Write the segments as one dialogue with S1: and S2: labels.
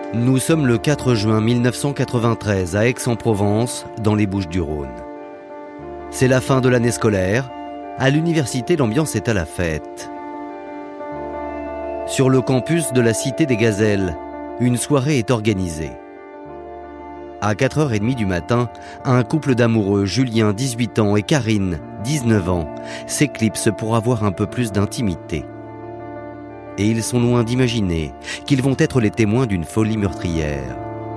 S1: Nous sommes le 4 juin 1993 à Aix-en-Provence, dans les Bouches-du-Rhône. C'est la fin de l'année scolaire. À l'université, l'ambiance est à la fête. Sur le campus de la Cité des Gazelles, une soirée est organisée. À 4h30 du matin, un couple d'amoureux, Julien, 18 ans, et Karine, 19 ans, s'éclipsent pour avoir un peu plus d'intimité. Et ils sont loin d'imaginer qu'ils vont être les témoins d'une folie meurtrière.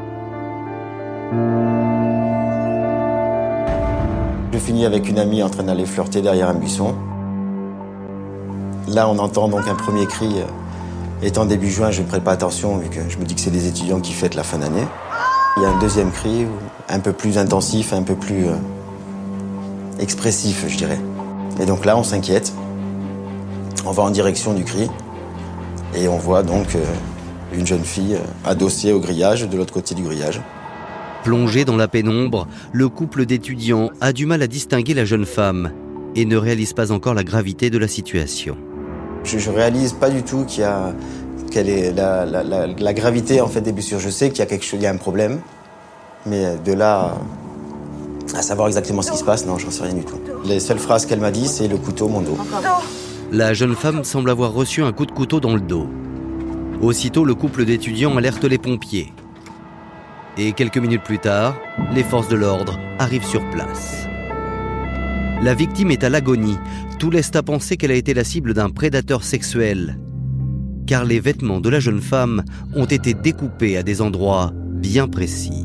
S2: Je finis avec une amie en train d'aller flirter derrière un buisson. Là, on entend donc un premier cri. Étant début juin, je ne prête pas attention vu que je me dis que c'est des étudiants qui fêtent la fin d'année. Il y a un deuxième cri, un peu plus intensif, un peu plus expressif, je dirais. Et donc là, on s'inquiète. On va en direction du cri. Et on voit donc une jeune fille adossée au grillage, de l'autre côté du grillage.
S1: Plongé dans la pénombre, le couple d'étudiants a du mal à distinguer la jeune femme et ne réalise pas encore la gravité de la situation.
S2: Je réalise pas du tout quelle est la gravité en fait des blessures. Je sais qu'il y a quelque chose, il y a un problème, mais de là à savoir exactement ce qui se passe, non, j'en sais rien du tout. Les seules phrases qu'elle m'a dit, c'est le couteau, mon dos.
S1: La jeune femme semble avoir reçu un coup de couteau dans le dos. Aussitôt, le couple d'étudiants alerte les pompiers. Et quelques minutes plus tard, les forces de l'ordre arrivent sur place. La victime est à l'agonie. Tout laisse à penser qu'elle a été la cible d'un prédateur sexuel. Car les vêtements de la jeune femme ont été découpés à des endroits bien précis.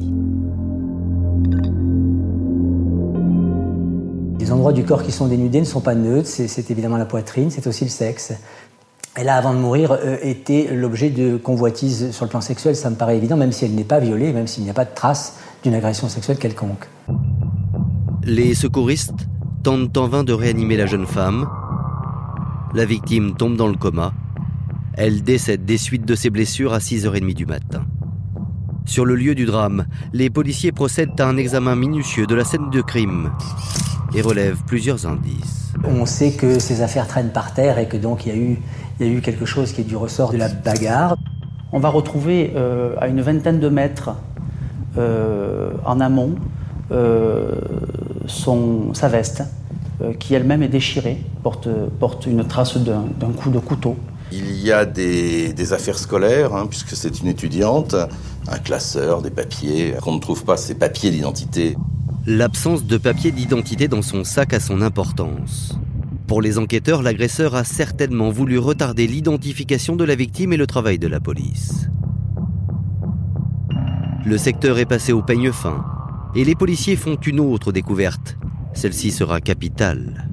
S3: Les endroits du corps qui sont dénudés ne sont pas neutres, c'est évidemment la poitrine, c'est aussi le sexe. Elle a, avant de mourir, été l'objet de convoitises sur le plan sexuel, ça me paraît évident, même si elle n'est pas violée, même s'il n'y a pas de trace d'une agression sexuelle quelconque.
S1: Les secouristes tentent en vain de réanimer la jeune femme. La victime tombe dans le coma. Elle décède des suites de ses blessures à 6h30 du matin. Sur le lieu du drame, les policiers procèdent à un examen minutieux de la scène de crime et relèvent plusieurs indices.
S3: On sait que ces affaires traînent par terre et que donc il y a eu quelque chose qui est du ressort de la bagarre.
S4: On va retrouver à une vingtaine de mètres en amont sa veste qui elle-même est déchirée, porte une trace d'un coup de couteau.
S5: Il y a des affaires scolaires, puisque c'est une étudiante, un classeur, des papiers. Qu'on ne trouve pas ces papiers d'identité.
S1: L'absence de papier d'identité dans son sac a son importance. Pour les enquêteurs, l'agresseur a certainement voulu retarder l'identification de la victime et le travail de la police. Le secteur est passé au peigne fin et les policiers font une autre découverte. Celle-ci sera capitale.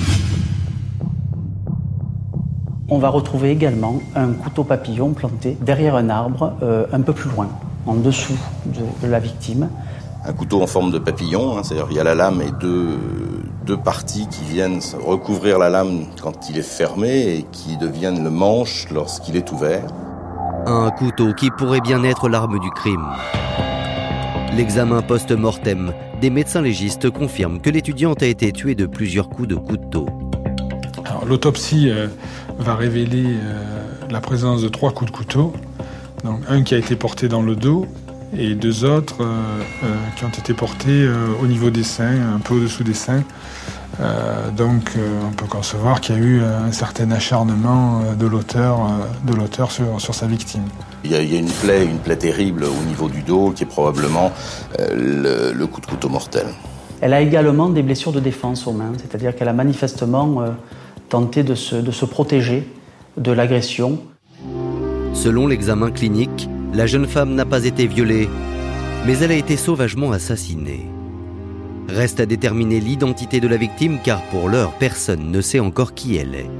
S4: On va retrouver également un couteau papillon planté derrière un arbre un peu plus loin, en dessous de la victime.
S5: Un couteau en forme de papillon, c'est-à-dire il y a la lame et deux parties qui viennent recouvrir la lame quand il est fermé et qui deviennent le manche lorsqu'il est ouvert.
S1: Un couteau qui pourrait bien être l'arme du crime. L'examen post-mortem des médecins légistes confirme que l'étudiante a été tuée de plusieurs coups de couteau.
S6: Alors, l'autopsie va révéler la présence de 3 coups de couteau. Donc, un qui a été porté dans le dos et 2 autres qui ont été portés au niveau des seins, un peu au-dessous des seins. Donc on peut concevoir qu'il y a eu un certain acharnement de l'auteur sur sa victime.
S5: Il y a une plaie terrible au niveau du dos qui est probablement le coup de couteau mortel.
S4: Elle a également des blessures de défense aux mains, c'est-à-dire qu'elle a manifestement tenté de se protéger de l'agression.
S1: Selon l'examen clinique, la jeune femme n'a pas été violée, mais elle a été sauvagement assassinée. Reste à déterminer l'identité de la victime car pour l'heure, personne ne sait encore qui elle est.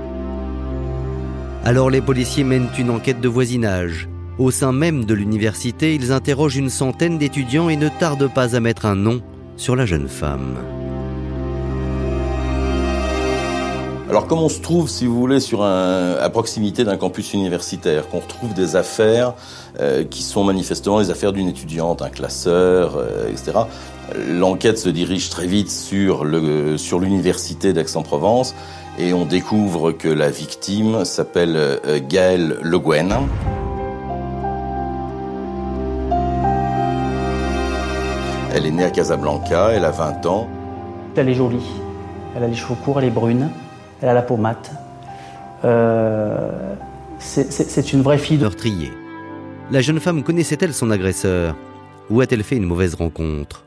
S1: Alors les policiers mènent une enquête de voisinage. Au sein même de l'université, ils interrogent une centaine d'étudiants et ne tardent pas à mettre un nom sur la jeune femme.
S5: Alors comme on se trouve, si vous voulez, à proximité d'un campus universitaire, qu'on retrouve des affaires qui sont manifestement les affaires d'une étudiante, un classeur, etc., l'enquête se dirige très vite sur l'université d'Aix-en-Provence et on découvre que la victime s'appelle Gaëlle Le Guen. Elle est née à Casablanca, elle a 20 ans.
S4: Elle est jolie. Elle a les cheveux courts, elle est brune. Elle a la peau mate. C'est une vraie fille de...
S1: Meurtrier. La jeune femme connaissait-elle son agresseur? Ou a-t-elle fait une mauvaise rencontre?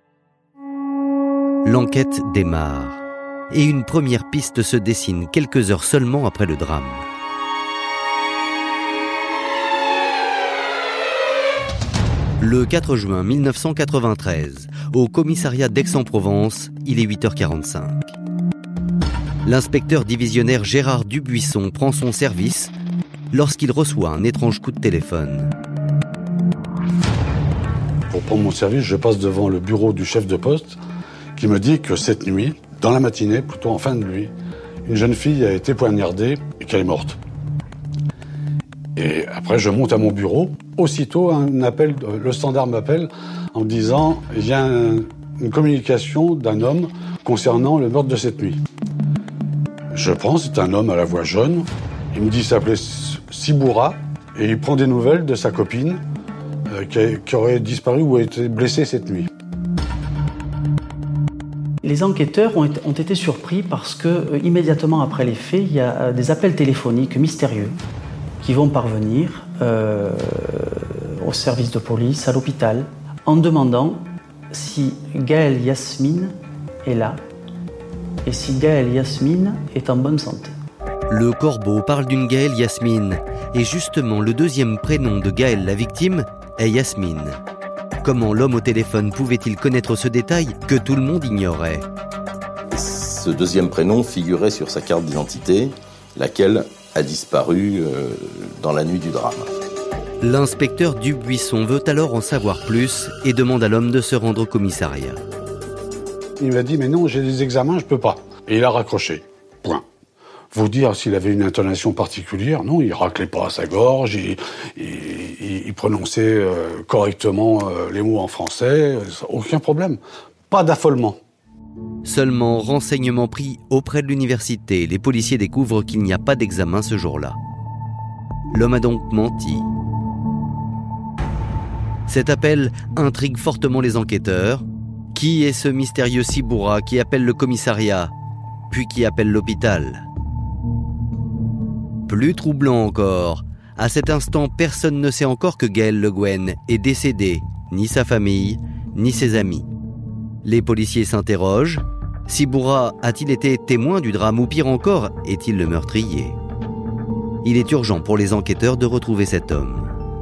S1: L'enquête démarre. Et une première piste se dessine quelques heures seulement après le drame. Le 4 juin 1993, au commissariat d'Aix-en-Provence, il est 8h45. L'inspecteur divisionnaire Gérard Dubuisson prend son service lorsqu'il reçoit un étrange coup de téléphone.
S7: Pour prendre mon service, je passe devant le bureau du chef de poste qui me dit que cette nuit, dans la matinée, plutôt en fin de nuit, une jeune fille a été poignardée et qu'elle est morte. Et après, je monte à mon bureau. Aussitôt, un appel, le standard m'appelle en me disant « Il y a une communication d'un homme concernant le meurtre de cette nuit ». Je prends, c'est un homme à la voix jaune. Il me dit qu'il s'appelait Siboura et il prend des nouvelles de sa copine qui aurait disparu ou a été blessée cette nuit.
S4: Les enquêteurs ont été surpris parce que, immédiatement après les faits, il y a des appels téléphoniques mystérieux qui vont parvenir au service de police, à l'hôpital, en demandant si Gaëlle Yasmine est là et si Gaëlle Yasmine est en bonne santé.
S1: Le Corbeau parle d'une Gaëlle Yasmine, et justement le deuxième prénom de Gaëlle, la victime, est Yasmine. Comment l'homme au téléphone pouvait-il connaître ce détail que tout le monde ignorait?
S5: Ce deuxième prénom figurait sur sa carte d'identité, laquelle a disparu dans la nuit du drame.
S1: L'inspecteur Dubuisson veut alors en savoir plus et demande à l'homme de se rendre au commissariat.
S7: Il m'a dit « Mais non, j'ai des examens, je peux pas ». Et il a raccroché. Point. Vous dire s'il avait une intonation particulière, non, il raclait pas à sa gorge, il prononçait correctement les mots en français, aucun problème. Pas d'affolement.
S1: Seulement, renseignements pris auprès de l'université, les policiers découvrent qu'il n'y a pas d'examen ce jour-là. L'homme a donc menti. Cet appel intrigue fortement les enquêteurs. Qui est ce mystérieux Siboura qui appelle le commissariat, puis qui appelle l'hôpital? Plus troublant encore, à cet instant, personne ne sait encore que Gaëlle Le Guen est décédé, ni sa famille, ni ses amis. Les policiers s'interrogent. Siboura a-t-il été témoin du drame ou pire encore, est-il le meurtrier? Il est urgent pour les enquêteurs de retrouver cet homme.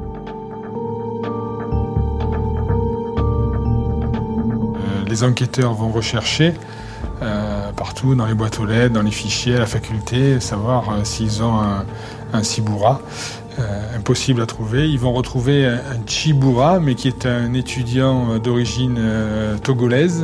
S6: Les enquêteurs vont rechercher partout, dans les boîtes aux lettres, dans les fichiers, à la faculté, savoir s'ils ont un Siboura. Impossible à trouver. Ils vont retrouver un Chiboura, mais qui est un étudiant d'origine togolaise.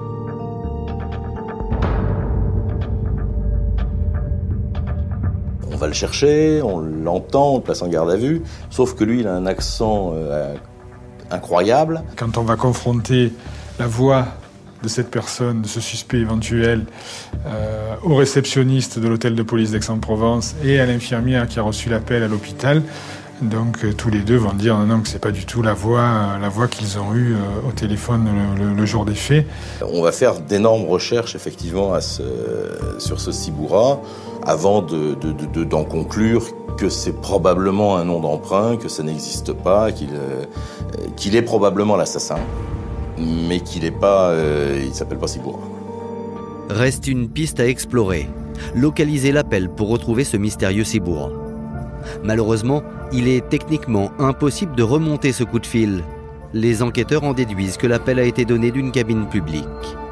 S5: On va le chercher, on l'entend, on le place en garde à vue, sauf que lui, il a un accent incroyable.
S6: Quand on va confronter la voix de cette personne, de ce suspect éventuel, au réceptionniste de l'hôtel de police d'Aix-en-Provence et à l'infirmière qui a reçu l'appel à l'hôpital. Donc tous les deux vont dire non, que c'est pas du tout la voix qu'ils ont eue au téléphone le jour des faits.
S5: On va faire d'énormes recherches effectivement sur ce Siboura avant d'en conclure que c'est probablement un nom d'emprunt, que ça n'existe pas, qu'il est probablement l'assassin, mais qu'il il s'appelle pas Siboura.
S1: Reste une piste à explorer. Localiser l'appel pour retrouver ce mystérieux Siboura. Malheureusement, il est techniquement impossible de remonter ce coup de fil. Les enquêteurs en déduisent que l'appel a été donné d'une cabine publique.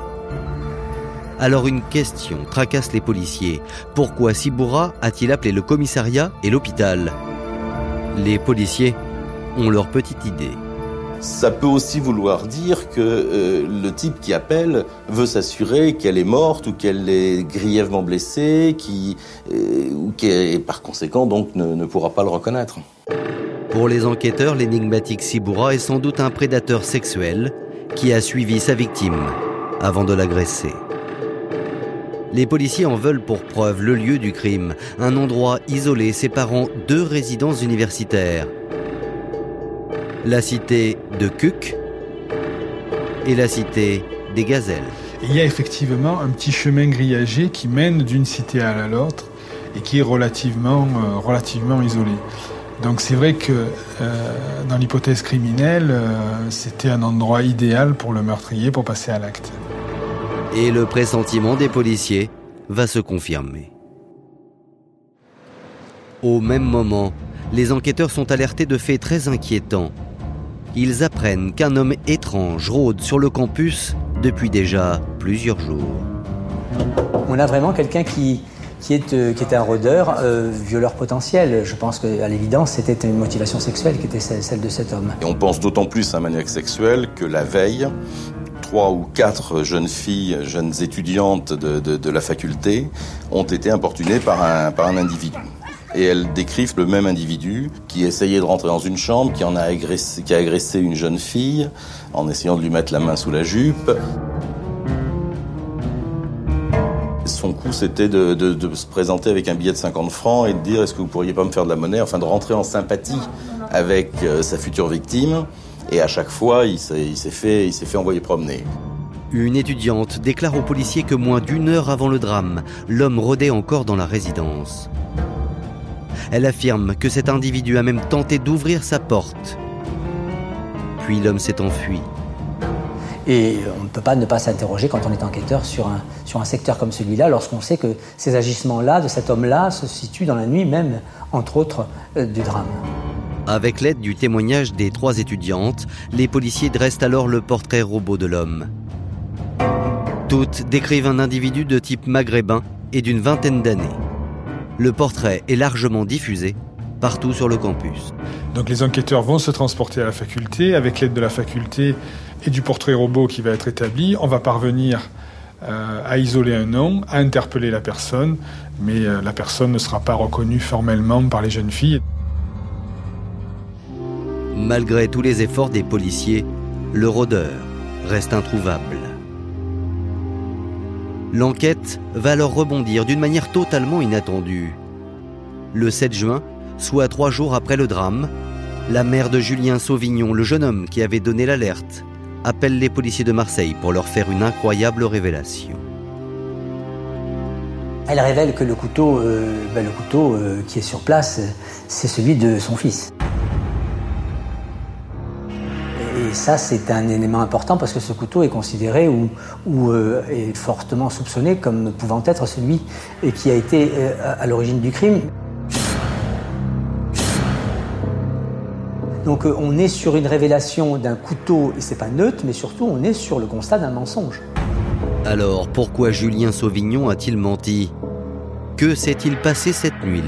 S1: Alors une question tracasse les policiers. Pourquoi Siboura a-t-il appelé le commissariat et l'hôpital? Les policiers ont leur petite idée.
S5: Ça peut aussi vouloir dire que le type qui appelle veut s'assurer qu'elle est morte ou qu'elle est grièvement blessée, ou qui par conséquent donc ne pourra pas le reconnaître.
S1: Pour les enquêteurs, l'énigmatique Siboura est sans doute un prédateur sexuel qui a suivi sa victime avant de l'agresser. Les policiers en veulent pour preuve le lieu du crime, un endroit isolé séparant deux résidences universitaires. La cité de Cuc et la cité des Gazelles.
S6: Il y a effectivement un petit chemin grillagé qui mène d'une cité à l'autre et qui est relativement isolé. Donc c'est vrai que dans l'hypothèse criminelle, c'était un endroit idéal pour le meurtrier pour passer à l'acte.
S1: Et le pressentiment des policiers va se confirmer. Au même moment, les enquêteurs sont alertés de faits très inquiétants. Ils apprennent qu'un homme étrange rôde sur le campus depuis déjà plusieurs jours.
S3: On a vraiment quelqu'un qui était un rôdeur, violeur potentiel. Je pense qu'à l'évidence, c'était une motivation sexuelle qui était celle de cet homme.
S5: Et on pense d'autant plus à un maniaque sexuel que la veille, 3 ou 4 jeunes filles, jeunes étudiantes de la faculté ont été importunées par un individu. Et elles décrivent le même individu qui essayait de rentrer dans une chambre, qui a agressé une jeune fille en essayant de lui mettre la main sous la jupe. Son coup, c'était de se présenter avec un billet de 50 francs et de dire « Est-ce que vous pourriez pas me faire de la monnaie ?» Enfin, de rentrer en sympathie avec sa future victime. Et à chaque fois, il s'est fait envoyer promener.
S1: Une étudiante déclare aux policiers que moins d'1 heure avant le drame, l'homme rôdait encore dans la résidence. Elle affirme que cet individu a même tenté d'ouvrir sa porte. Puis l'homme s'est enfui.
S3: Et on ne peut pas ne pas s'interroger quand on est enquêteur sur un secteur comme celui-là, lorsqu'on sait que ces agissements-là, de cet homme-là, se situent dans la nuit même, entre autres, du drame.
S1: Avec l'aide du témoignage des 3 étudiantes, les policiers dressent alors le portrait robot de l'homme. Toutes décrivent un individu de type maghrébin et d'une vingtaine d'années. Le portrait est largement diffusé partout sur le campus.
S6: Donc les enquêteurs vont se transporter à la faculté. Avec l'aide de la faculté et du portrait robot qui va être établi, on va parvenir à isoler un nom, à interpeller la personne, mais la personne ne sera pas reconnue formellement par les jeunes filles.
S1: Malgré tous les efforts des policiers, le rôdeur reste introuvable. L'enquête va alors rebondir d'une manière totalement inattendue. Le 7 juin, soit 3 jours après le drame, la mère de Julien Sauvignon, le jeune homme qui avait donné l'alerte, appelle les policiers de Marseille pour leur faire une incroyable révélation.
S3: Elle révèle que le couteau qui est sur place, c'est celui de son fils. Et ça, c'est un élément important parce que ce couteau est considéré ou est fortement soupçonné comme pouvant être celui qui a été à l'origine du crime. Donc on est sur une révélation d'un couteau, et c'est pas neutre, mais surtout on est sur le constat d'un mensonge.
S1: Alors pourquoi Julien Sauvignon a-t-il menti ? Que s'est-il passé cette nuit-là ?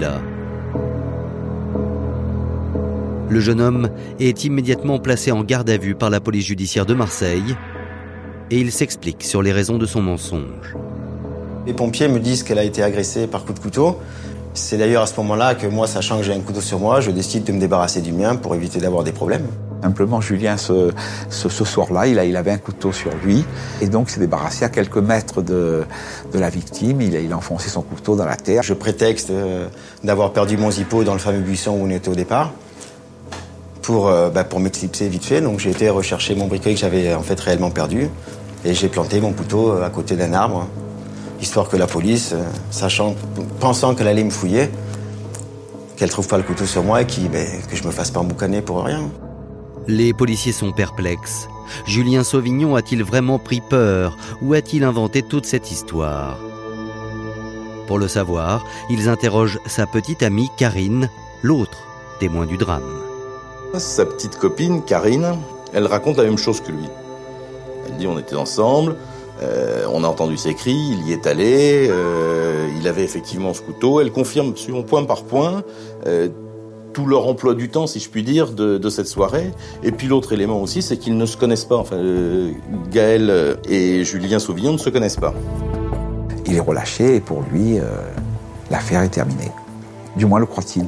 S1: Le jeune homme est immédiatement placé en garde à vue par la police judiciaire de Marseille et il s'explique sur les raisons de son mensonge.
S2: Les pompiers me disent qu'elle a été agressée par coup de couteau. C'est d'ailleurs à ce moment-là que moi, sachant que j'ai un couteau sur moi, je décide de me débarrasser du mien pour éviter d'avoir des problèmes.
S8: Simplement, Julien, ce soir-là, il avait un couteau sur lui et donc s'est débarrassé à quelques mètres de la victime. Il a enfoncé son couteau dans la terre.
S2: Je prétexte d'avoir perdu mon zippo dans le fameux buisson où on était au départ pour m'éclipser vite fait. Donc j'ai été rechercher mon briquet que j'avais en fait réellement perdu et j'ai planté mon couteau à côté d'un arbre, histoire que la police, pensant qu'elle allait me fouiller, qu'elle trouve pas le couteau sur moi et que je me fasse pas emboucaner pour rien.
S1: Les policiers sont perplexes. Julien Sauvignon a-t-il vraiment pris peur ou a-t-il inventé toute cette histoire ? Pour le savoir, ils interrogent sa petite amie Karine, l'autre témoin du drame.
S5: Sa petite copine, Karine, elle raconte la même chose que lui. Elle dit on était ensemble, on a entendu ses cris, il y est allé, il avait effectivement ce couteau. Elle confirme absolument point par point tout leur emploi du temps, si je puis dire, de cette soirée. Et puis l'autre élément aussi, c'est qu'ils ne se connaissent pas. Enfin, Gaël et Julien Sauvignon ne se connaissent pas.
S8: Il est relâché et pour lui, l'affaire est terminée. Du moins le croit-il.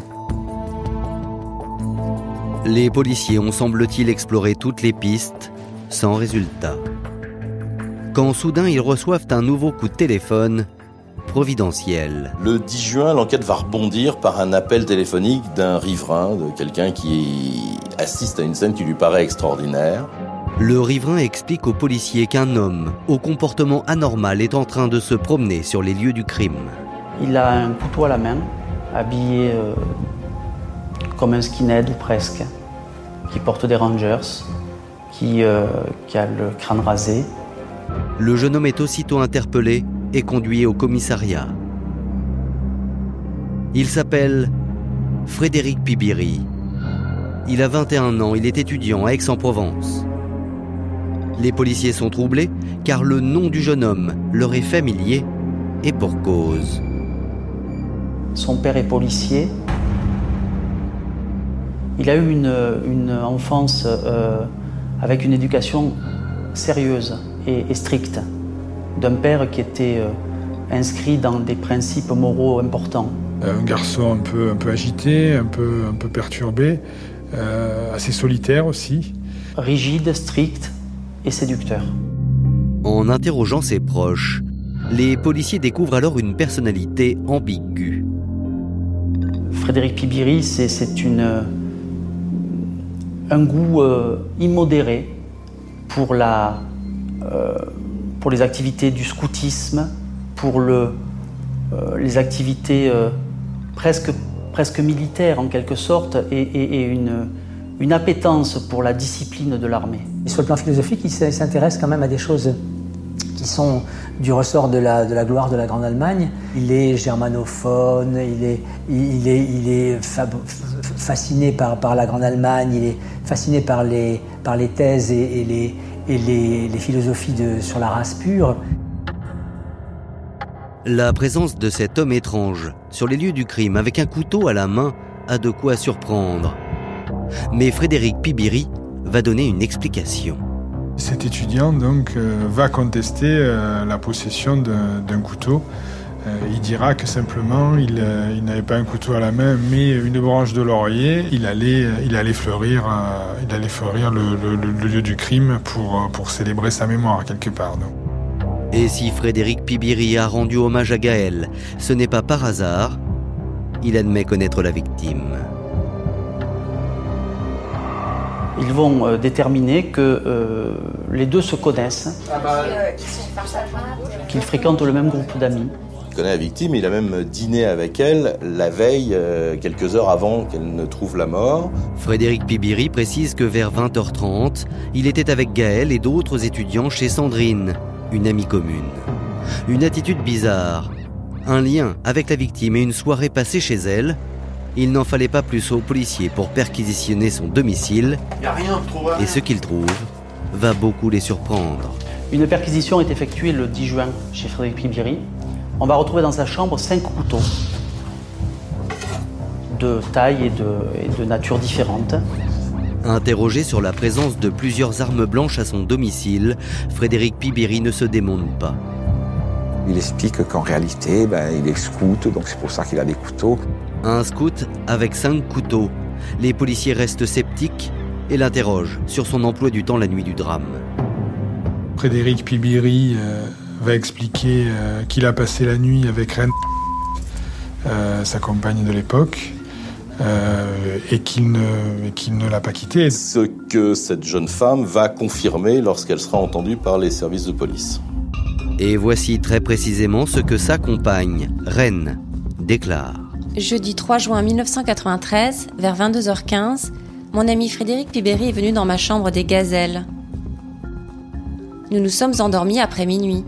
S1: Les policiers ont, semble-t-il, exploré toutes les pistes, sans résultat. Quand soudain ils reçoivent un nouveau coup de téléphone, providentiel.
S5: Le 10 juin, l'enquête va rebondir par un appel téléphonique d'un riverain, de quelqu'un qui assiste à une scène qui lui paraît extraordinaire.
S1: Le riverain explique aux policiers qu'un homme au comportement anormal est en train de se promener sur les lieux du crime.
S4: Il a un couteau à la main, habillé comme un skinhead ou presque, qui porte des Rangers, qui a le crâne rasé.
S1: Le jeune homme est aussitôt interpellé et conduit au commissariat. Il s'appelle Frédéric Pibiri. Il a 21 ans, il est étudiant à Aix-en-Provence. Les policiers sont troublés car le nom du jeune homme leur est familier et pour cause.
S4: Son père est policier. Il a eu une enfance avec une éducation sérieuse et stricte, d'un père qui était inscrit dans des principes moraux importants.
S6: Un garçon un peu agité, un peu perturbé, assez solitaire aussi.
S4: Rigide, strict et séducteur.
S1: En interrogeant ses proches, les policiers découvrent alors une personnalité ambiguë.
S4: Frédéric Pibiri, c'est un goût immodéré pour les activités du scoutisme, pour les activités presque militaires en quelque sorte, et une appétence pour la discipline de l'armée.
S3: Et sur le plan philosophique, il s'intéresse quand même à des choses qui sont du ressort de la gloire de la Grande Allemagne. Il est germanophone, il est fasciné par la Grande Allemagne, il est fasciné par les thèses et les philosophies sur la race pure.
S1: La présence de cet homme étrange sur les lieux du crime avec un couteau à la main a de quoi surprendre. Mais Frédéric Pibiri va donner une explication.
S6: Cet étudiant donc va contester la possession d'un couteau. Il dira que simplement il n'avait pas un couteau à la main mais une branche de laurier. Il allait fleurir le lieu du crime pour célébrer sa mémoire quelque part. Donc.
S1: Et si Frédéric Pibiri a rendu hommage à Gaël, ce n'est pas par hasard. Il admet connaître la victime.
S4: Ils vont déterminer que les deux se connaissent, qu'ils fréquentent le même groupe d'amis.
S5: Il connaît la victime, il a même dîné avec elle la veille, quelques heures avant qu'elle ne trouve la mort.
S1: Frédéric Pibiri précise que vers 20h30, il était avec Gaël et d'autres étudiants chez Sandrine, une amie commune. Une attitude bizarre, un lien avec la victime et une soirée passée chez elle. Il n'en fallait pas plus aux policiers pour perquisitionner son domicile. Et ce qu'ils trouvent va beaucoup les surprendre.
S4: Une perquisition est effectuée le 10 juin chez Frédéric Pibiri. On va retrouver dans sa chambre 5 couteaux de taille et de nature différentes.
S1: Interrogé sur la présence de plusieurs armes blanches à son domicile, Frédéric Pibiri ne se démonte pas.
S8: Il explique qu'en réalité, il est scout, donc c'est pour ça qu'il a des couteaux.
S1: Un scout avec 5 couteaux. Les policiers restent sceptiques et l'interrogent sur son emploi du temps la nuit du drame.
S6: Frédéric Pibiri va expliquer qu'il a passé la nuit avec Reine, sa compagne de l'époque, et qu'il ne l'a pas quittée.
S5: Ce que cette jeune femme va confirmer lorsqu'elle sera entendue par les services de police.
S1: Et voici très précisément ce que sa compagne, Reine, déclare.
S9: Jeudi 3 juin 1993, vers 22h15, mon ami Frédéric Pibiri est venu dans ma chambre des Gazelles. Nous nous sommes endormis après minuit.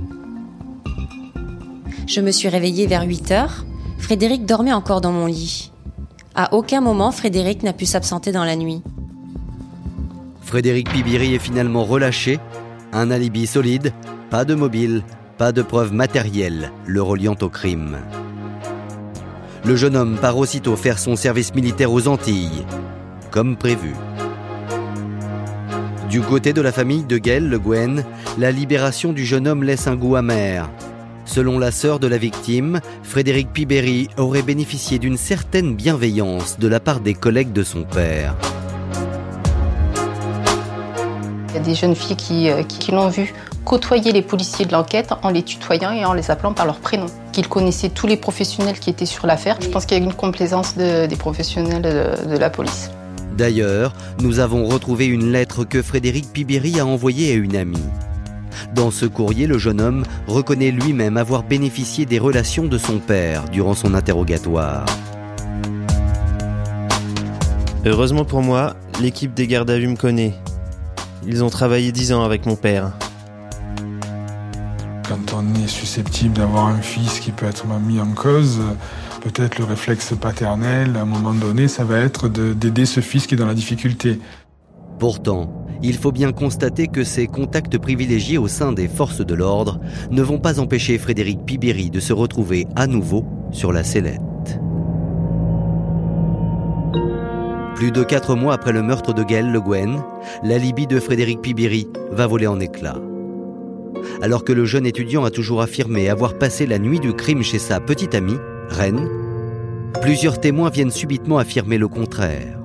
S9: Je me suis réveillée vers 8h. Frédéric dormait encore dans mon lit. À aucun moment, Frédéric n'a pu s'absenter dans la nuit.
S1: Frédéric Pibiri est finalement relâché. Un alibi solide, pas de mobile, pas de preuves matérielles le reliant au crime. Le jeune homme part aussitôt faire son service militaire aux Antilles, comme prévu. Du côté de la famille de Gaël Le Guen, la libération du jeune homme laisse un goût amer. Selon la sœur de la victime, Frédéric Pibiri aurait bénéficié d'une certaine bienveillance de la part des collègues de son père.
S10: Il y a des jeunes filles qui l'ont vu côtoyer les policiers de l'enquête en les tutoyant et en les appelant par leur prénom. Qu'il connaissait tous les professionnels qui étaient sur l'affaire. Je pense qu'il y a une complaisance des professionnels de la police.
S1: D'ailleurs, nous avons retrouvé une lettre que Frédéric Pibéry a envoyée à une amie. Dans ce courrier, le jeune homme reconnaît lui-même avoir bénéficié des relations de son père durant son interrogatoire.
S11: Heureusement pour moi, l'équipe des gardes à vue me connaît. Ils ont travaillé 10 ans avec mon père.
S6: Quand on est susceptible d'avoir un fils qui peut être mis en cause, peut-être le réflexe paternel, à un moment donné, ça va être d'aider ce fils qui est dans la difficulté.
S1: Pourtant, il faut bien constater que ces contacts privilégiés au sein des forces de l'ordre ne vont pas empêcher Frédéric Pibéry de se retrouver à nouveau sur la sellette. Plus de 4 mois après le meurtre de Gaël Le Guen, l'alibi de Frédéric Pibéry va voler en éclats. Alors que le jeune étudiant a toujours affirmé avoir passé la nuit du crime chez sa petite amie, Reine, plusieurs témoins viennent subitement affirmer le contraire.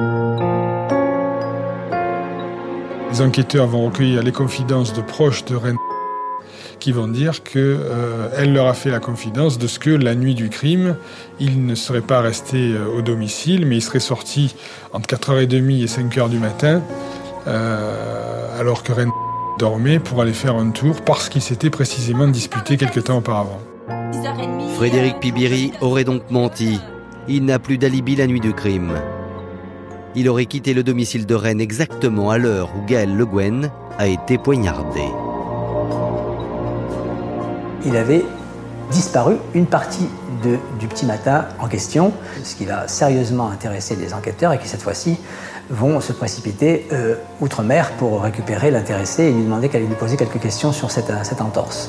S6: Les enquêteurs vont recueillir les confidences de proches de Reine qui vont dire qu'elle leur a fait la confidence de ce que la nuit du crime, il ne serait pas resté au domicile, mais il serait sorti entre 4h30 et 5h du matin, alors que Reine dormait pour aller faire un tour parce qu'il s'était précisément disputé quelque temps auparavant.
S1: Frédéric Pibéry aurait donc menti. Il n'a plus d'alibi la nuit du crime. Il aurait quitté le domicile de Rennes exactement à l'heure où Gaël Le Guen a été poignardé.
S3: Il avait disparu une partie du petit matin en question, ce qui va sérieusement intéresser les enquêteurs et qui cette fois-ci vont se précipiter outre-mer pour récupérer l'intéressé et lui demander qu'elle lui poser quelques questions sur cette entorse.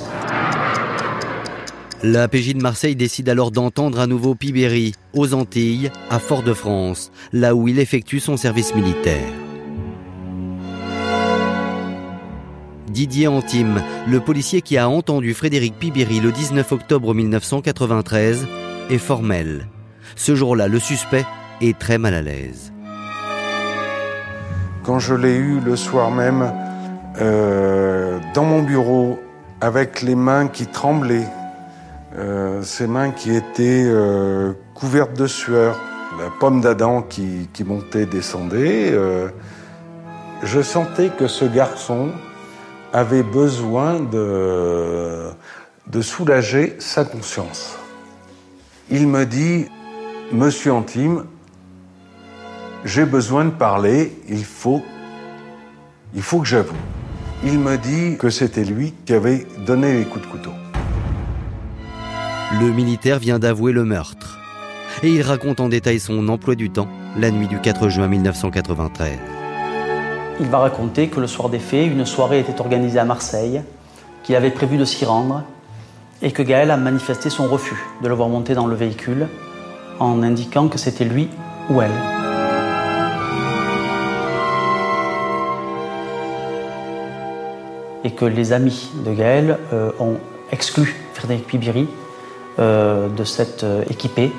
S1: La PJ de Marseille décide alors d'entendre à nouveau Pibéry aux Antilles, à Fort-de-France, là où il effectue son service militaire. Didier Antime, le policier qui a entendu Frédéric Pibéry le 19 octobre 1993, est formel. Ce jour-là, le suspect est très mal à l'aise.
S12: Quand je l'ai eu le soir même, dans mon bureau, avec les mains qui tremblaient, ces mains qui étaient couvertes de sueur, la pomme d'Adam qui montait, descendait, je sentais que ce garçon avait besoin de soulager sa conscience. Il me dit, « Monsieur Antime, j'ai besoin de parler, il faut que j'avoue. » Il me dit que c'était lui qui avait donné les coups de couteau.
S1: Le militaire vient d'avouer le meurtre. Et il raconte en détail son emploi du temps, la nuit du 4 juin 1993.
S4: Il va raconter que le soir des faits, une soirée était organisée à Marseille, qu'il avait prévu de s'y rendre et que Gaël a manifesté son refus de le voir monter dans le véhicule en indiquant que c'était lui ou elle. Et que les amis de Gaël ont exclu Frédéric Pibéry de cette équipée,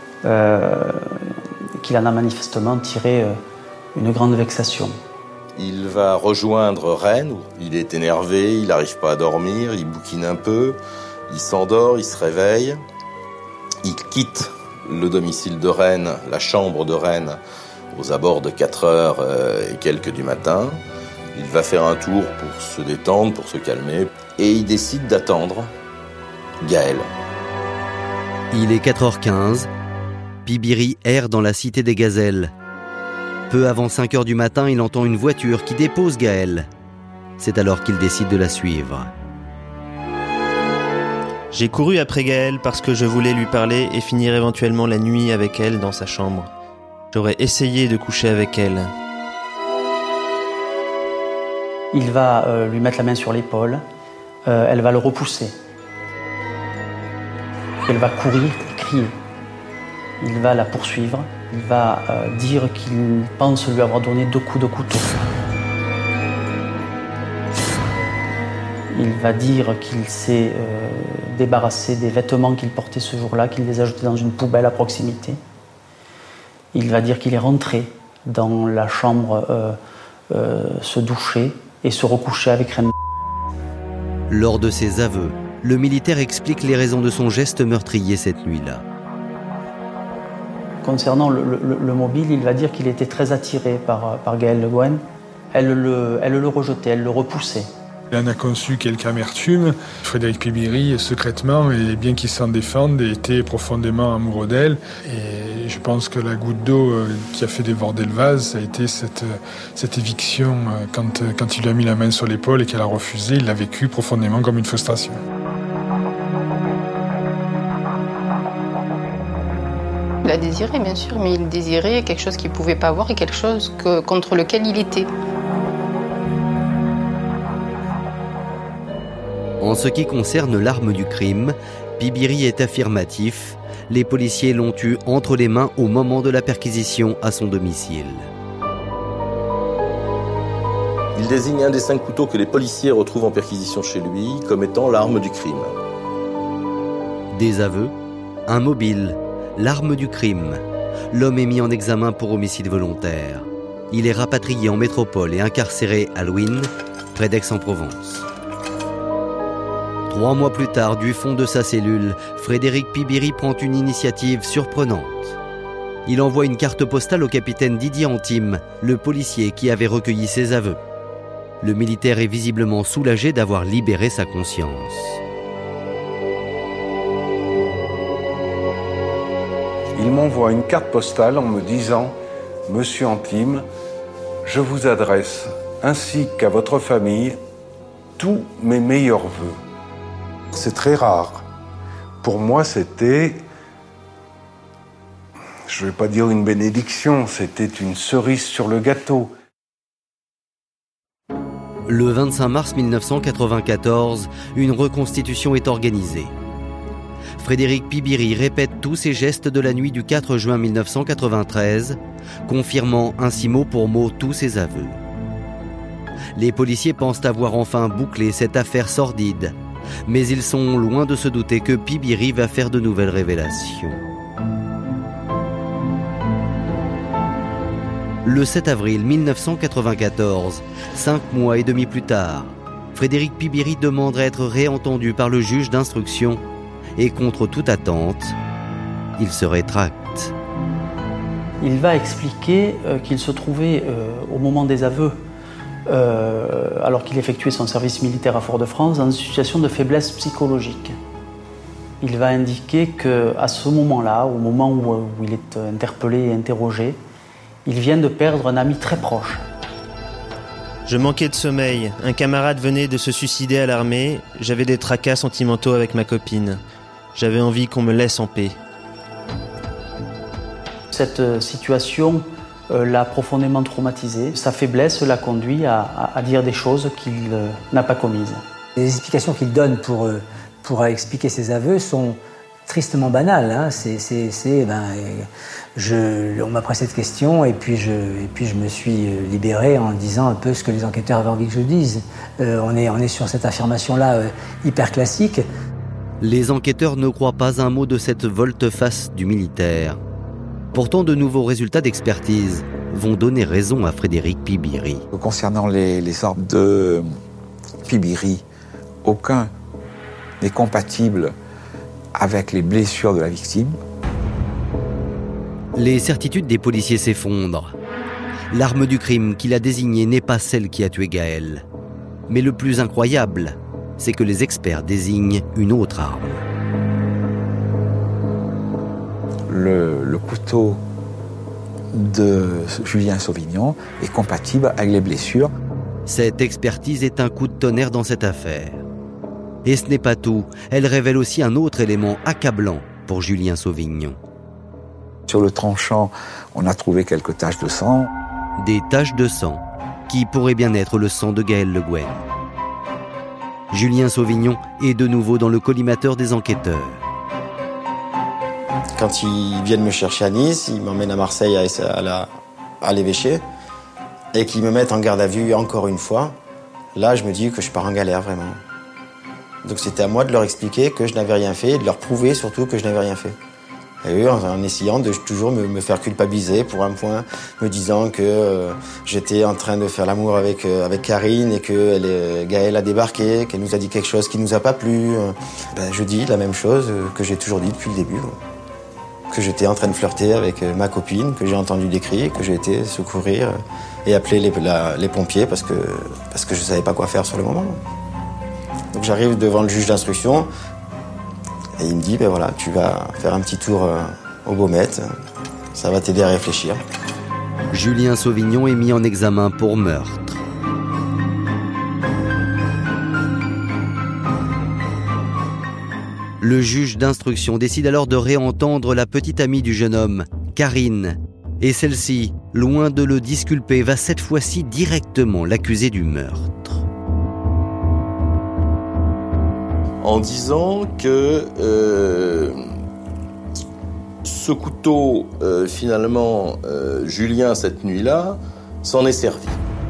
S4: qu'il en a manifestement tiré une grande vexation.
S5: Il va rejoindre Rennes, où il est énervé, il n'arrive pas à dormir, il bouquine un peu, il s'endort, il se réveille. Il quitte le domicile de Rennes, la chambre de Rennes, aux abords de 4h et quelques du matin. Il va faire un tour pour se détendre, pour se calmer, et il décide d'attendre Gaël.
S1: Il est 4h15, Pibéry erre dans la cité des Gazelles. Peu avant 5h du matin, il entend une voiture qui dépose Gaël. C'est alors qu'il décide de la suivre.
S11: J'ai couru après Gaël parce que je voulais lui parler et finir éventuellement la nuit avec elle dans sa chambre. J'aurais essayé de coucher avec elle.
S4: Il va lui mettre la main sur l'épaule, elle va le repousser. Elle va courir et crier. Il va la poursuivre, il va dire qu'il pense lui avoir donné 2 coups de couteau. Il va dire qu'il s'est débarrassé des vêtements qu'il portait ce jour-là, qu'il les a jetés dans une poubelle à proximité. Il va dire qu'il est rentré dans la chambre se doucher et se recoucher avec Reine.
S1: Lors de ses aveux, le militaire explique les raisons de son geste meurtrier cette nuit-là.
S4: Concernant le mobile, il va dire qu'il était très attiré par Gaëlle Le Guen. Elle le rejetait, elle le repoussait.
S6: Il en a conçu quelque amertume. Frédéric Pibéry, secrètement, et bien qu'il s'en défende, était profondément amoureux d'elle. Et je pense que la goutte d'eau qui a fait déborder le vase, ça a été cette éviction. Quand il lui a mis la main sur l'épaule et qu'elle a refusé, il l'a vécu profondément comme une frustration.
S10: Il a désiré, bien sûr, mais il désirait quelque chose qu'il ne pouvait pas avoir et quelque chose contre lequel il était.
S1: En ce qui concerne l'arme du crime, Pibéry est affirmatif. Les policiers l'ont eu entre les mains au moment de la perquisition à son domicile.
S5: Il désigne un des 5 couteaux que les policiers retrouvent en perquisition chez lui comme étant l'arme du crime.
S1: Des aveux, un mobile, l'arme du crime. L'homme est mis en examen pour homicide volontaire. Il est rapatrié en métropole et incarcéré à Luynes, près d'Aix-en-Provence. 3 mois plus tard, du fond de sa cellule, Frédéric Pibéry prend une initiative surprenante. Il envoie une carte postale au capitaine Didier Antime, le policier qui avait recueilli ses aveux. Le militaire est visiblement soulagé d'avoir libéré sa conscience.
S12: Il m'envoie une carte postale en me disant « Monsieur Antime, je vous adresse, ainsi qu'à votre famille, tous mes meilleurs vœux. » C'est très rare. Pour moi, c'était, je ne vais pas dire une bénédiction, c'était une cerise sur le gâteau.
S1: Le 25 mars 1994, une reconstitution est organisée. Frédéric Pibéry répète tous ses gestes de la nuit du 4 juin 1993, confirmant ainsi mot pour mot tous ses aveux. Les policiers pensent avoir enfin bouclé cette affaire sordide, mais ils sont loin de se douter que Pibéry va faire de nouvelles révélations. Le 7 avril 1994, 5 mois et demi plus tard, Frédéric Pibéry demande à être réentendu par le juge d'instruction et contre toute attente, il se rétracte.
S4: Il va expliquer qu'il se trouvait au moment des aveux, alors qu'il effectuait son service militaire à Fort-de-France, dans une situation de faiblesse psychologique. Il va indiquer qu'à ce moment-là, au moment où il est interpellé et interrogé, il vient de perdre un ami très proche.
S11: Je manquais de sommeil, un camarade venait de se suicider à l'armée, j'avais des tracas sentimentaux avec ma copine. J'avais envie qu'on me laisse en paix. Cette situation l'a profondément traumatisé. Sa faiblesse l'a conduit à dire des choses qu'il n'a pas commises.
S3: Les explications qu'il donne pour expliquer ses aveux sont tristement banales. Hein. On m'a posé cette question et puis je me suis libéré en disant un peu ce que les enquêteurs avaient envie que je dise. On est sur cette affirmation-là hyper classique.
S1: Les enquêteurs ne croient pas un mot de cette volte-face du militaire. Pourtant, de nouveaux résultats d'expertise vont donner raison à Frédéric Pibéry.
S8: Concernant les armes de Pibéry, aucun n'est compatible avec les blessures de la victime.
S1: Les certitudes des policiers s'effondrent. L'arme du crime qu'il a désignée n'est pas celle qui a tué Gaëlle. Mais le plus incroyable, c'est que les experts désignent une autre arme.
S8: Le couteau de Julien Sauvignon est compatible avec les blessures.
S1: Cette expertise est un coup de tonnerre dans cette affaire. Et ce n'est pas tout, elle révèle aussi un autre élément accablant pour Julien Sauvignon.
S8: Sur le tranchant, on a trouvé quelques taches de sang.
S1: Des taches de sang qui pourraient bien être le sang de Gaëlle Le Guen. Julien Sauvignon est de nouveau dans le collimateur des enquêteurs.
S2: Quand ils viennent me chercher à Nice, ils m'emmènent à Marseille à l'évêché et qu'ils me mettent en garde à vue encore une fois, là je me dis que je pars en galère vraiment. Donc c'était à moi de leur expliquer que je n'avais rien fait et de leur prouver surtout que je n'avais rien fait. Et eux, en essayant de toujours me faire culpabiliser pour un point, me disant que j'étais en train de faire l'amour avec Karine et que Gaëlle a débarqué, qu'elle nous a dit quelque chose qui nous a pas plu. Je dis la même chose que j'ai toujours dit depuis le début. que j'étais en train de flirter avec ma copine, que j'ai entendu des cris, que j'ai été secourir et appeler les pompiers parce que je savais pas quoi faire sur le moment. Donc j'arrive devant le juge d'instruction et il me dit, ben voilà, tu vas faire un petit tour au Baumette, ça va t'aider à réfléchir.
S1: Julien Sauvignon est mis en examen pour meurtre. Le juge d'instruction décide alors de réentendre la petite amie du jeune homme, Karine. Et celle-ci, loin de le disculper, va cette fois-ci directement l'accuser du meurtre.
S5: En disant que ce couteau, finalement, Julien, cette nuit-là, s'en est servi.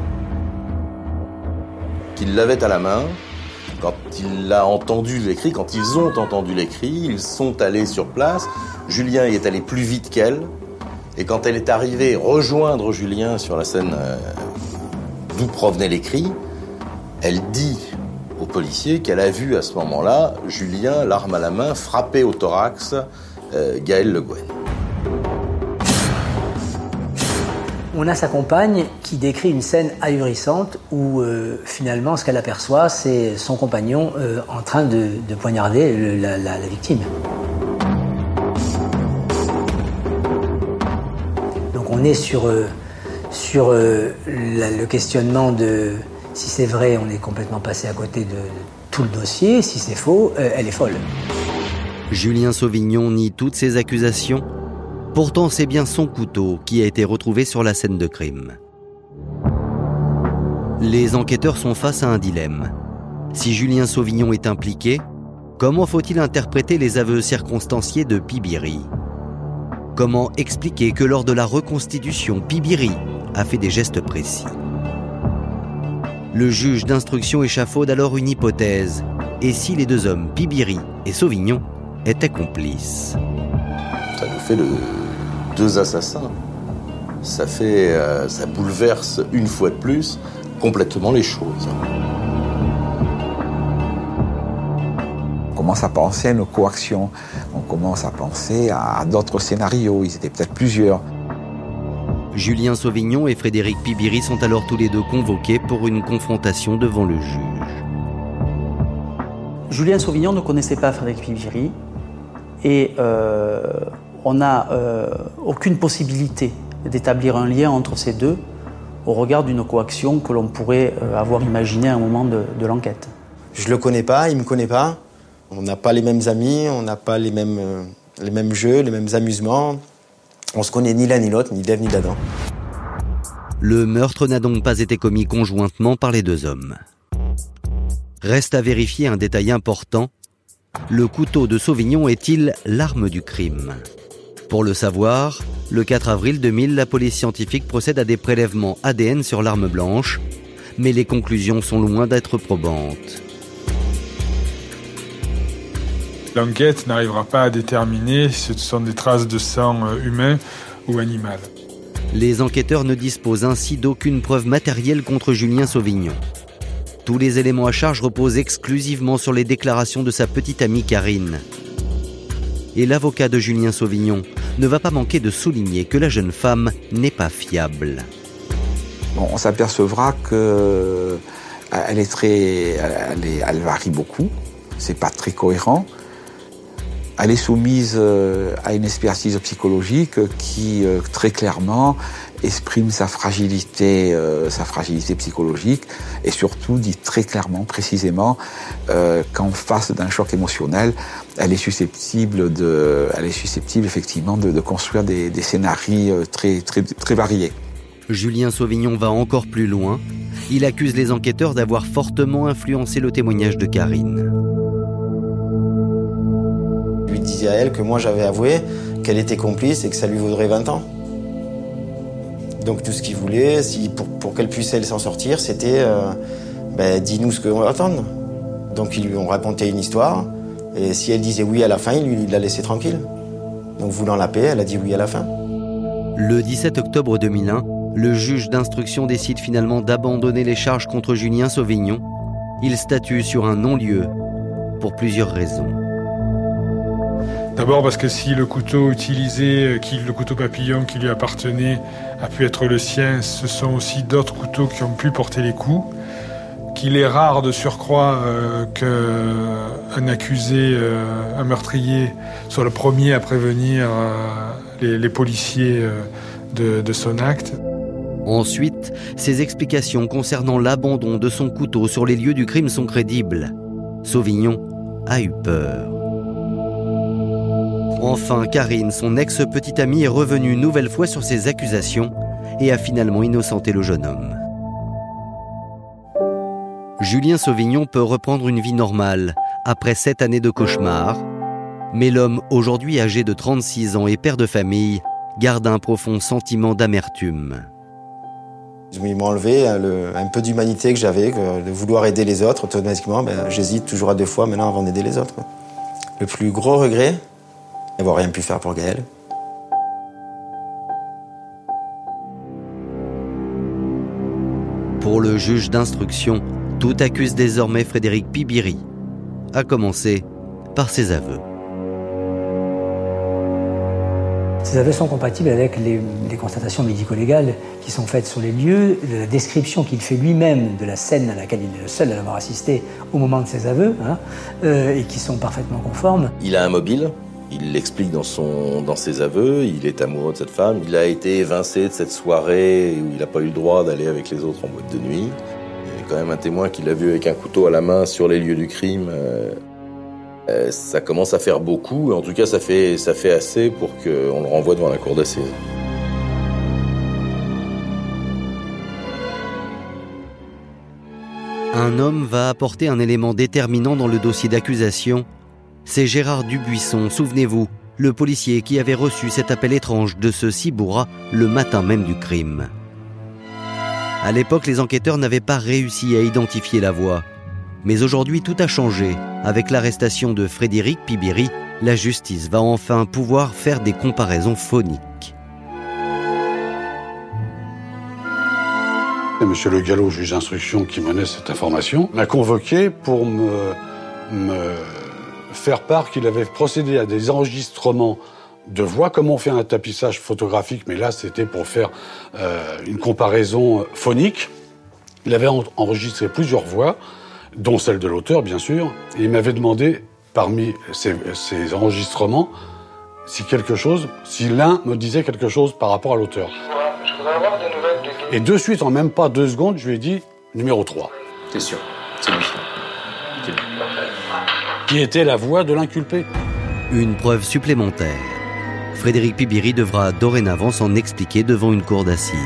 S5: Qu'il l'avait à la main. Quand il a entendu les cris, quand ils ont entendu les cris, ils sont allés sur place. Julien y est allé plus vite qu'elle. Et quand elle est arrivée rejoindre Julien sur la scène d'où provenaient les cris, elle dit aux policiers qu'elle a vu à ce moment-là Julien, l'arme à la main, frapper au thorax Gaël Le Guen.
S3: On a sa compagne qui décrit une scène ahurissante où finalement ce qu'elle aperçoit, c'est son compagnon en train de poignarder la victime. Donc on est sur le questionnement de si c'est vrai, on est complètement passé à côté de tout le dossier. Si c'est faux, elle est folle.
S1: Julien Sauvignon nie toutes ces accusations. Pourtant, c'est bien son couteau qui a été retrouvé sur la scène de crime. Les enquêteurs sont face à un dilemme. Si Julien Sauvignon est impliqué, comment faut-il interpréter les aveux circonstanciés de Pibiri ? Comment expliquer que lors de la reconstitution, Pibiri a fait des gestes précis ? Le juge d'instruction échafaude alors une hypothèse. Et si les deux hommes, Pibiri et Sauvignon, étaient complices ?
S5: Ça nous fait deux assassins. Ça bouleverse une fois de plus complètement les choses.
S8: On commence à penser à une coaction, on commence à penser à d'autres scénarios, ils étaient peut-être plusieurs.
S1: Julien Sauvignon et Frédéric Pibiri sont alors tous les deux convoqués pour une confrontation devant le juge.
S4: Julien Sauvignon ne connaissait pas Frédéric Pibiri et on n'a aucune possibilité d'établir un lien entre ces deux au regard d'une coaction que l'on pourrait avoir imaginée à un moment de l'enquête.
S2: Je le connais pas, il me connaît pas. On n'a pas les mêmes amis, on n'a pas les mêmes jeux, les mêmes amusements. On se connaît ni l'un ni l'autre, ni d'Ève ni d'Adam.
S1: Le meurtre n'a donc pas été commis conjointement par les deux hommes. Reste à vérifier un détail important. Le couteau de Sauvignon est-il l'arme du crime ? Pour le savoir, le 4 avril 2000, la police scientifique procède à des prélèvements ADN sur l'arme blanche, mais les conclusions sont loin d'être probantes.
S6: L'enquête n'arrivera pas à déterminer si ce sont des traces de sang humain ou animal.
S1: Les enquêteurs ne disposent ainsi d'aucune preuve matérielle contre Julien Sauvignon. Tous les éléments à charge reposent exclusivement sur les déclarations de sa petite amie Karine. Et l'avocat de Julien Sauvignon ne va pas manquer de souligner que la jeune femme n'est pas fiable.
S8: Bon, on s'apercevra qu'elle elle varie beaucoup, c'est pas très cohérent. Elle est soumise à une expertise psychologique qui très clairement exprime sa fragilité psychologique et surtout dit très clairement, précisément, qu'en face d'un choc émotionnel, elle est susceptible effectivement de construire des scénarios très variés.
S1: Julien Sauvignon va encore plus loin. Il accuse les enquêteurs d'avoir fortement influencé le témoignage de Karine.
S2: Je lui disais à elle que moi j'avais avoué qu'elle était complice et que ça lui vaudrait 20 ans. Donc tout ce qu'il voulait, pour qu'elle puisse elle s'en sortir, c'était dis-nous ce qu'on va attendre. Donc ils lui ont raconté une histoire et si elle disait oui à la fin, il la laissait tranquille. Donc voulant la paix, elle a dit oui à la fin.
S1: Le 17 octobre 2001, le juge d'instruction décide finalement d'abandonner les charges contre Julien Sauvignon. Il statue sur un non-lieu pour plusieurs raisons.
S6: D'abord parce que si le couteau utilisé, le couteau papillon qui lui appartenait, a pu être le sien, ce sont aussi d'autres couteaux qui ont pu porter les coups. Qu'il est rare de surcroît qu'un accusé, un meurtrier, soit le premier à prévenir les policiers de son acte.
S1: Ensuite, ses explications concernant l'abandon de son couteau sur les lieux du crime sont crédibles. Sauvignon a eu peur. Enfin, Karine, son ex-petite amie, est revenue une nouvelle fois sur ses accusations et a finalement innocenté le jeune homme. Julien Sauvignon peut reprendre une vie normale après 7 années de cauchemar, mais l'homme, aujourd'hui âgé de 36 ans et père de famille, garde un profond sentiment d'amertume.
S2: Ils m'ont enlevé un peu d'humanité que j'avais, de vouloir aider les autres. Automatiquement, j'hésite toujours à 2 fois maintenant avant d'aider les autres. Le plus gros regret, d'avoir rien pu faire pour Gaël.
S1: Pour le juge d'instruction, tout accuse désormais Frédéric Pibiri, à commencer par ses aveux.
S3: Ces aveux sont compatibles avec les constatations médico-légales qui sont faites sur les lieux, la description qu'il fait lui-même de la scène à laquelle il est le seul à l'avoir assisté au moment de ses aveux, et qui sont parfaitement conformes.
S5: Il a un mobile, il l'explique dans ses aveux, il est amoureux de cette femme, il a été évincé de cette soirée où il n'a pas eu le droit d'aller avec les autres en boîte de nuit. Il y a quand même un témoin qui l'a vu avec un couteau à la main sur les lieux du crime. Ça commence à faire beaucoup, en tout cas ça fait assez pour qu'on le renvoie devant la cour d'assises.
S1: Un homme va apporter un élément déterminant dans le dossier d'accusation. C'est Gérard Dubuisson, souvenez-vous, le policier qui avait reçu cet appel étrange de ce Ciboura le matin même du crime. À l'époque, les enquêteurs n'avaient pas réussi à identifier la voix. Mais aujourd'hui, tout a changé. Avec l'arrestation de Frédéric Pibiri, la justice va enfin pouvoir faire des comparaisons phoniques.
S7: Monsieur Le Gallo, juge d'instruction qui menait cette information, m'a convoqué pour me faire part qu'il avait procédé à des enregistrements de voix, comme on fait un tapissage photographique, mais là c'était pour faire une comparaison phonique. Il avait enregistré plusieurs voix, dont celle de l'auteur, bien sûr, et il m'avait demandé, parmi ces enregistrements, si l'un me disait quelque chose par rapport à l'auteur.
S13: Je voudrais avoir des nouvelles de Gaël.
S7: Et de suite, en même pas 2 secondes, je lui ai dit numéro 3.
S14: C'est sûr, c'est lui.
S7: Qui était la voix de l'inculpé.
S1: Une preuve supplémentaire. Frédéric Pibiri devra dorénavant s'en expliquer devant une cour d'assises.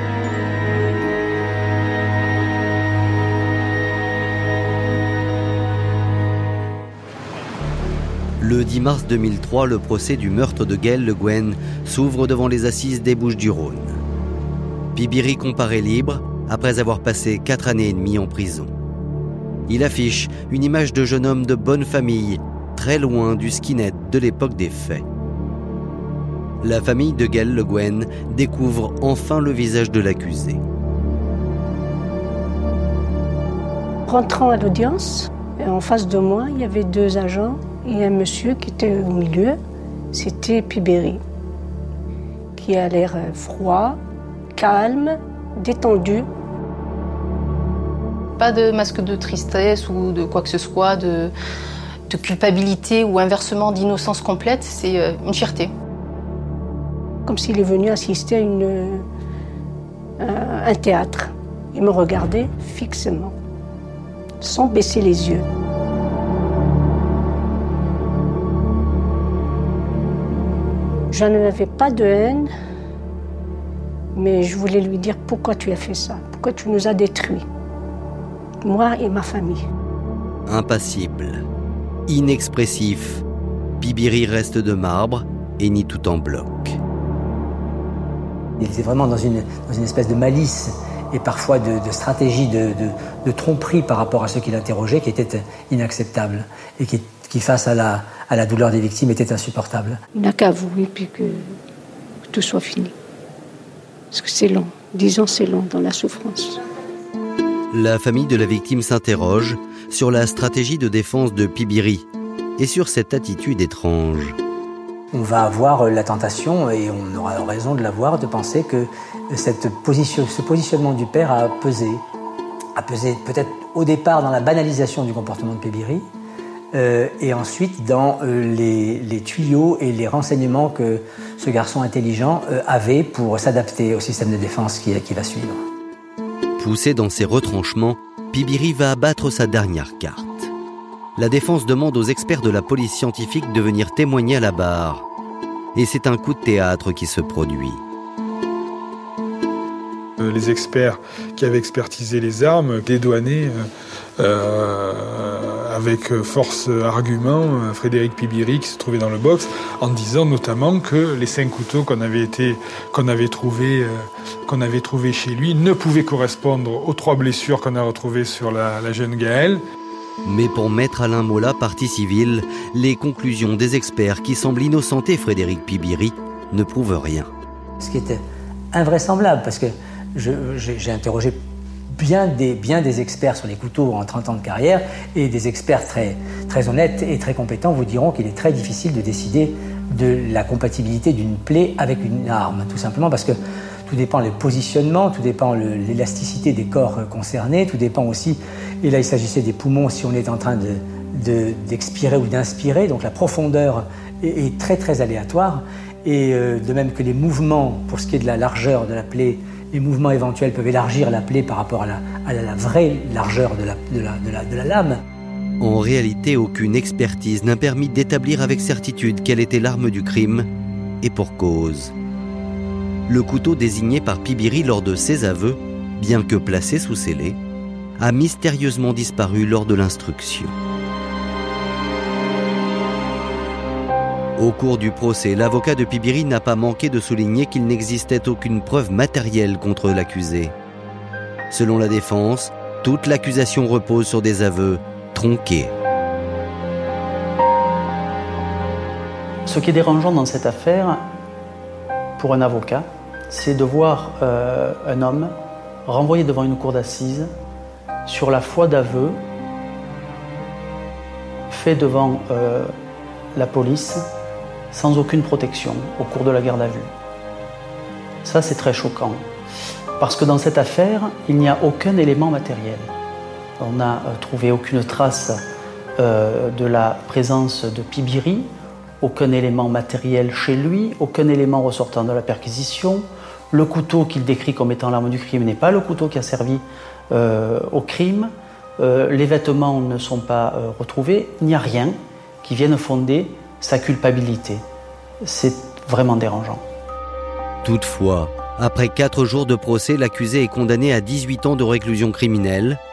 S1: Le 10 mars 2003, le procès du meurtre de Gaël Le Guen s'ouvre devant les assises des Bouches-du-Rhône. Pibiri comparaît libre après avoir passé 4 années et demie en prison. Il affiche une image de jeune homme de bonne famille, très loin du skinhead de l'époque des faits. La famille de Gaël Le Guen découvre enfin le visage de l'accusé.
S15: Rentrant à l'audience, en face de moi, il y avait 2 agents et un monsieur qui était au milieu. C'était Pibiri, qui a l'air froid, calme, détendu.
S10: Pas de masque de tristesse ou de quoi que ce soit, de culpabilité ou inversement d'innocence complète, c'est une fierté.
S15: Comme s'il est venu assister à un théâtre. Il me regardait fixement, sans baisser les yeux. Je n'avais pas de haine, mais je voulais lui dire pourquoi tu as fait ça, pourquoi tu nous as détruits, moi et ma famille.
S1: Impassible, inexpressif, Pibiri reste de marbre et nie tout en bloc.
S3: Il était vraiment dans une espèce de malice et parfois de stratégie de tromperie par rapport à ceux qui l'interrogeaient qui était inacceptable et qui face à la douleur des victimes était insupportable.
S15: Il n'a qu'à avouer puis que tout soit fini. Parce que c'est long. 10 ans, c'est long dans la souffrance.
S1: La famille de la victime s'interroge sur la stratégie de défense de Pibiri et sur cette attitude étrange.
S3: on va avoir la tentation, et on aura raison de l'avoir, de penser que ce positionnement du père a pesé peut-être au départ dans la banalisation du comportement de Pébiri, et ensuite dans les tuyaux et les renseignements que ce garçon intelligent avait pour s'adapter au système de défense qui va suivre.
S1: Poussé dans ses retranchements, Pibiri va abattre sa dernière carte. La défense demande aux experts de la police scientifique de venir témoigner à la barre. Et c'est un coup de théâtre qui se produit.
S6: Les experts qui avaient expertisé les armes dédouanaient avec force argument Frédéric Pibiri qui se trouvait dans le box, en disant notamment que les 5 couteaux qu'on avait trouvés chez lui ne pouvaient correspondre aux 3 blessures qu'on a retrouvées sur la jeune Gaëlle.
S1: Mais pour maître Alain Mola, partie civile, les conclusions des experts qui semblent innocenter Frédéric Pibiri ne prouvent rien.
S3: Ce qui était invraisemblable, parce que j'ai interrogé bien des experts sur les couteaux en 30 ans de carrière, et des experts très, très honnêtes et très compétents vous diront qu'il est très difficile de décider de la compatibilité d'une plaie avec une arme, tout simplement parce que tout dépend le positionnement, tout dépend l'élasticité des corps concernés, tout dépend aussi, et là il s'agissait des poumons si on est en train d'expirer ou d'inspirer, donc la profondeur est très très aléatoire, et de même que les mouvements, pour ce qui est de la largeur de la plaie, les mouvements éventuels peuvent élargir la plaie par rapport à la vraie largeur de la lame.
S1: En réalité, aucune expertise n'a permis d'établir avec certitude quelle était l'arme du crime, et pour cause. Le couteau désigné par Pibiri lors de ses aveux, bien que placé sous scellé, a mystérieusement disparu lors de l'instruction. Au cours du procès, l'avocat de Pibiri n'a pas manqué de souligner qu'il n'existait aucune preuve matérielle contre l'accusé. Selon la défense, toute l'accusation repose sur des aveux tronqués.
S4: Ce qui est dérangeant dans cette affaire, pour un avocat, c'est de voir un homme renvoyé devant une cour d'assises sur la foi d'aveu fait devant la police sans aucune protection au cours de la garde à vue. Ça, c'est très choquant, parce que dans cette affaire, il n'y a aucun élément matériel. On n'a trouvé aucune trace de la présence de Pibiri, aucun élément matériel chez lui, aucun élément ressortant de la perquisition. Le couteau qu'il décrit comme étant l'arme du crime n'est pas le couteau qui a servi au crime. Les vêtements ne sont pas retrouvés. Il n'y a rien qui vienne fonder sa culpabilité. C'est vraiment dérangeant.
S1: Toutefois, après 4 jours de procès, l'accusé est condamné à 18 ans de réclusion criminelle